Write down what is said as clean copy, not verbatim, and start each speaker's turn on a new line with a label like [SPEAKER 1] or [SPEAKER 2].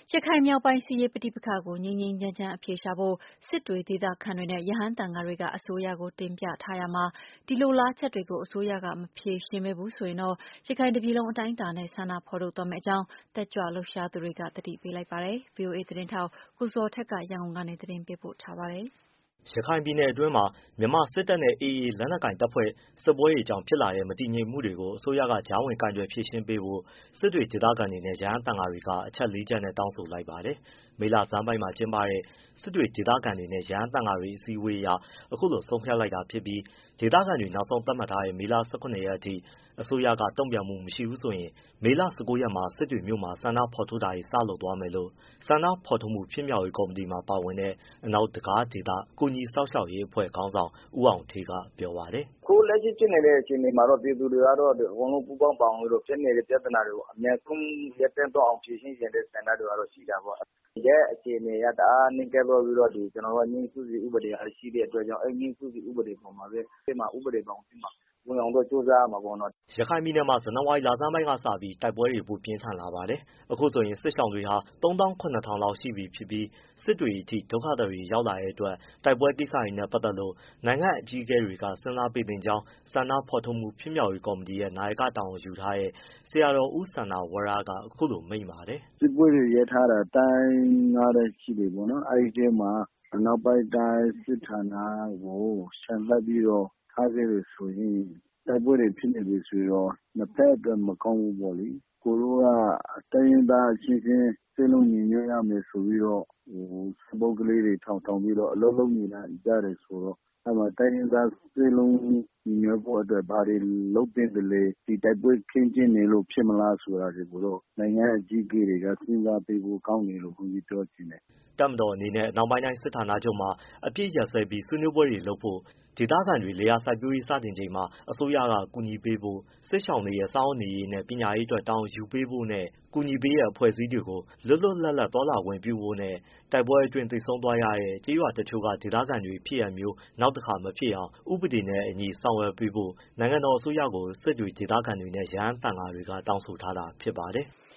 [SPEAKER 1] ရခိုင်မြောက်ပိုင်းစစ်ရေးပဋိပက္ခကိုငြိမ်းငြိမ်းချမ်းချမ်းအဖြေရှာဖို့စစ်တွေဒေသခံတွေနဲ့ရဟန်းသံဃာတွေကအစိုးရကိုတင်ပြထားရာမှာဒီလိုလားချက်တွေကိုအစိုးရကမဖြေရှင်းပေးဘူးဆိုရင်တော့ရခိုင်တပြည်လုံးအတိုင်းအတာနဲ့ဆန္ဒဖော်ထုတ်သွားမယ့်အကြောင်းတက်ကြွလှုပ်ရှားသူတွေကသတိပေးလိုက်ပါတယ်။ VOA သတင်းထောက်ကိုဇော်ထက်ကရန်ကုန်ကနေသတင်းပေးပို့ထားပါတယ်။
[SPEAKER 2] ရခိုင်ပြည်နယ်အတွင်းမှာ မြန်မာစစ်တပ်နဲ့ AA လက်နက်ကိုင်တပ်ဖွဲ့စစ်ပွဲတွေကြောင့်ဖြစ်လာတဲ့မတည်ငြိမ်မှုတွေကို အစိုးရကကြားဝင်ကိုင်တွယ်ဖြေရှင်းပေးဖို့ စစ်တွေဒေသခံတွေနဲ့ရဟန်းသံဃာတွေက အချက် ၄ ချက်နဲ့တောင်းဆိုလိုက်ပါတယ်။ မေလဆန်းပိုင်းမှာကျင်းပတဲ့ စစ်တွေဒေသခံတွေနဲ့ ရဟန်းသံဃာတွေအစည်းအဝေးအရ အခုလိုဆုံးဖြတ်လိုက်တာဖြစ်ပြီး ဒေသခံတွေနောက်ဆုံးသတ်မှတ်ထားတဲ့ မေလ ၁၇ ရက်အထိ အစိုးရကတုံ့ပြန်မှုမရှိဘူးဆိုရင် မေလ ၁၉ ရက်မှာ စစ်တွေမြို့မှာ ဆန္ဒဖော်ထုတ်တာတွေ စလုပ်သွားမယ်လို့ ဆန္ဒဖော်ထုတ်မှုဖြစ်မြောက်ရေးကော်မတီမှာပါဝင်တဲ့ အနောက်တံခါးဒေသ ကူညီစောင့်ရှောက်ရေးအဖွဲ့ခေါင်းဆောင် ဦးအောင်ဌေးကပြောပါတယ်။
[SPEAKER 3] “အခုလက်ရှိဖြစ်နေတဲ့အခြေအနေမှာတော့ ပြည်သူတွေကတော့ အကုန်လုံးပူးပေါင်းပါဝင်ပြီးတော့ ဖြစ်နေတဲ့ပြဿနာတွေကို အမြန်ဆုံးရပ်တန့်သွားအောင်ဖြေရှင်းချင်တဲ့ဆန္ဒတွေကတော့ရှိတာပေါ့။ ရဲ့အခြေအနေအရ တအားနီးကပ်သွားပြီးတော့ ငြိမ်းစုစီဥပဒေကရှိတဲ့အတွက်ကြောင့် အဲဒီငြိမ်းစုစီဥပဒေပေါ်မှာပဲ ဥပဒေဘောင်ထဲမှာဝင်အောင်တော့ကြိုးစားရမှာပေါ့နော်။
[SPEAKER 2] ” ရခိုင်ပြည်နယ်မှာ ဇန်နဝါရီလဆန်းပိုင်းကစပြီး တိုက်ပွဲတွေပိုပြင်းထန်လာပါတယ်။ အခုဆိုရင် စစ်ရှောင်တွေဟာ ၃၇,၀၀၀ လောက်ရှိပြီဖြစ်ပြီး စစ်တွေအထိ ဒုက္ခသည်တွေရောက်လာတဲ့အတွက် တိုက်ပွဲကိစ္စတွေနဲ့ပတ်သက်လို့ နိုင်ငံ့အကြီးအကဲတွေက စဉ်းစားပေးသင့်ကြောင်း ဆန္ဒဖော်ထုတ်မှုဖြစ်မြောက်ရေးကော်မတီရဲ့ နာယကတာဝန်ယူထားတဲ့ ဆရာတော်ဦးစန္ဒဝရက အခုလိုမိန့်ပါတယ်
[SPEAKER 4] ။ “စစ်ပွဲတွေရပ်ထားတာ တိုင်း ၅ တိုင်းရှိတယ်ပေါ့နော်။ အဲဒီထဲမှာ အနောက်ပိုင်းတိုင်းစစ်ဌာနကို ချန်လှပ်ပြီးတော့ထားခဲ့တယ်ဆိုရင် တိုက်ပွဲတွေဖြစ်နေတယ်ဆိုရင်တော့ နှစ်ဘက်အတွက်မကောင်းဘူးပေါ့လေ။ ကိုယ်တို့က တိုင်းရင်းသားအချင်းချင်း စည်းလုံးညီညွတ်ရမယ်ဆိုပြီးတော့ စာပုဒ်ကလေးတွေထောင်ပြီးတော့ အလုပ်လုပ်နေကြတယ်ဆိုတော့ တိုင်းရင်းသားစည်းလုံးညီညွတ်ဖို့အတွက် ဘာတွေလုပ်သင့်သလဲ။ ဒီတိုက်ပွဲအခင်းအကျင်းတွေကြောင့်ဖြစ်မလားဆိုတာတွေကိုတော့ နိုင်ငံ့အကြီးအကဲတွေက စဉ်းစားပေးဖို့ကောင်းတယ်လို့ ဘုန်းကြီးပြောချင်တယ်။
[SPEAKER 2] ” တပ်မတော်အနေနဲ့ အနောက်ပိုင်းတိုင်းစစ်ဌာနချုပ်မှာ အပစ်ရပ်စဲပြီးဆွေးနွေးပွဲတွေလုပ်ဖို့ ဒေသခံတွေ လယ်ယာစိုက်ပျိုးရေးစတင်ချိန်မှာ အစိုးရကကူညီပေးဖို့ စစ်ရှောင်တွေရဲ့ စားဝတ်နေရေးနဲ့ ပညာရေးအတွက်တာဝန်ယူပေးဖို့နဲ့ ကူညီပေးတဲ့အဖွဲ့အစည်းတွေကို လွတ်လွတ်လပ်လပ်သွားလာခွင့်ပြုဖို့နဲ့ တိုက်ပွဲအတွင်းသေဆုံးသွားရတဲ့ ကျေးရွာတချို့က ဒေသခံတွေဖြစ်ရပ်မျိုးနောက်တခါမဖြစ်အောင် ဥပဒေနဲ့အညီဆောင်ရွက်ပေးဖို့ နိုင်ငံတော်အစိုးရကို စစ်တွေဒေသခံတွေနဲ့ ရဟန်းသံဃာတွေက တောင်းဆိုထားတာဖြစ်ပါတယ်။